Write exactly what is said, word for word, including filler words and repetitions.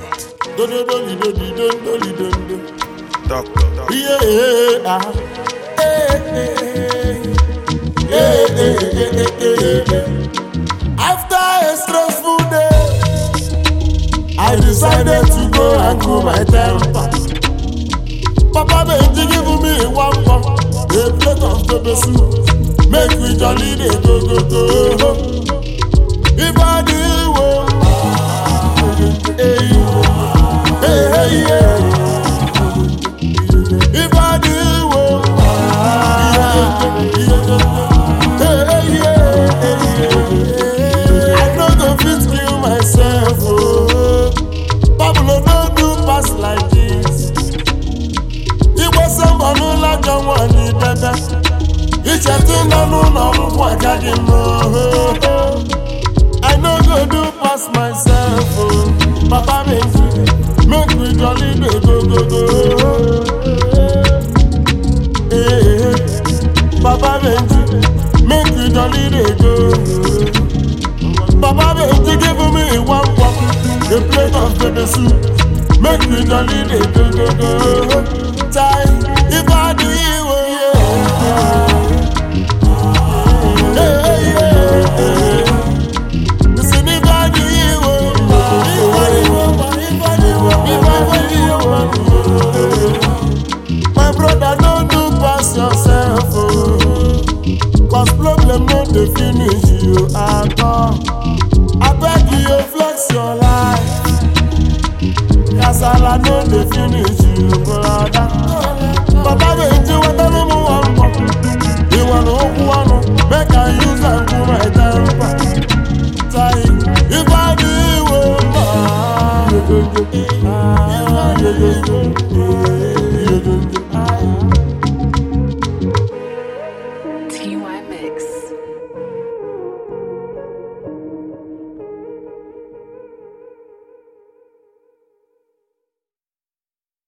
Do do do do do do do do do. Doctor, doctor. Yeah, ah. Hey, hey, hey, hey, hey, hey, hey. After a stressful day, I decided to go and cool my temper. Papa Benji give me one pump, a plate of pepper soup. Make we jolly dey go go go. If I do, oh, hey, hey, hey, yeah. If I do, oh, yeah, hey, yeah, yeah. I no go fit kill myself, oh. Pablo don't do pass like this. He was someone who like the one he did. It's a thing I know now, what I can know. I know go do pass myself, oh. Papa Benji, make me jolly dey go go go. Hey, Papa Benji, make me jolly dey go. Papa Benji give me one cup, a plate of pepper soup. Make me jolly dey go go go. Time if I do you, yeah. My brother, don't do pass yourself, oh. Cause problem no dey finish you at all. I beg you, flex your life. Kasala no dey finish you, brother. Papa Benji, whatever you want, you want to one, make I use and do my temper. Time, if I do, oh,